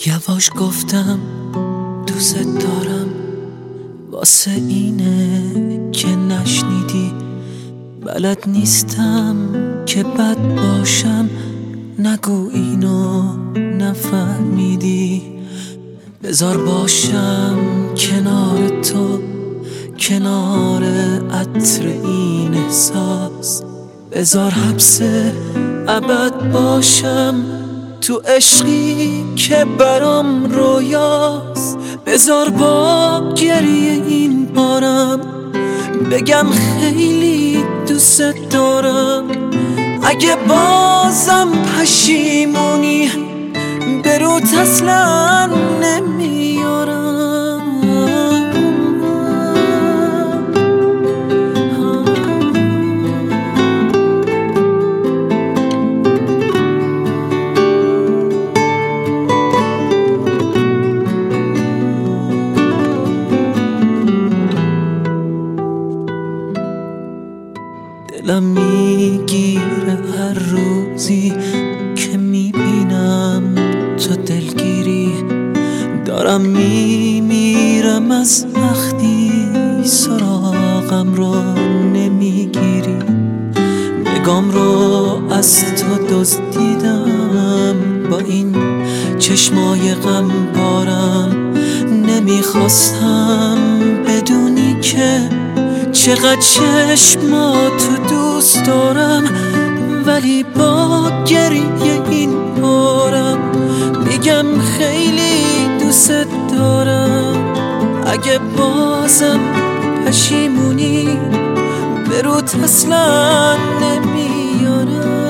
یواش گفتم دوست دارم، واسه اینه که نشنیدی. بلد نیستم که بد باشم، نگو اینو نفهمیدی. بذار باشم کنار تو، کنار عطر این احساس. بذار حبس ابد باشم تو عشقی که برام رویاست. بذار با گریه این بارم بگم خیلی دوست دارم. اگه بازم پشیمونی به روت اصلا نمیارم. دلم میگیره هر روزی که میبینم تو دلگیری. دارم میمیرم از وقتی سراغم رو نمیگیری. نگام رو از تو دزدیدم با این چشمای غم بارم. نمیخواستم بدونی که چقدر چشماتو دوست دارم، ولی با گریه این بارم میگم خیلی دوست دارم. اگه بازم پشیمونی به روت اصلا نمیارم.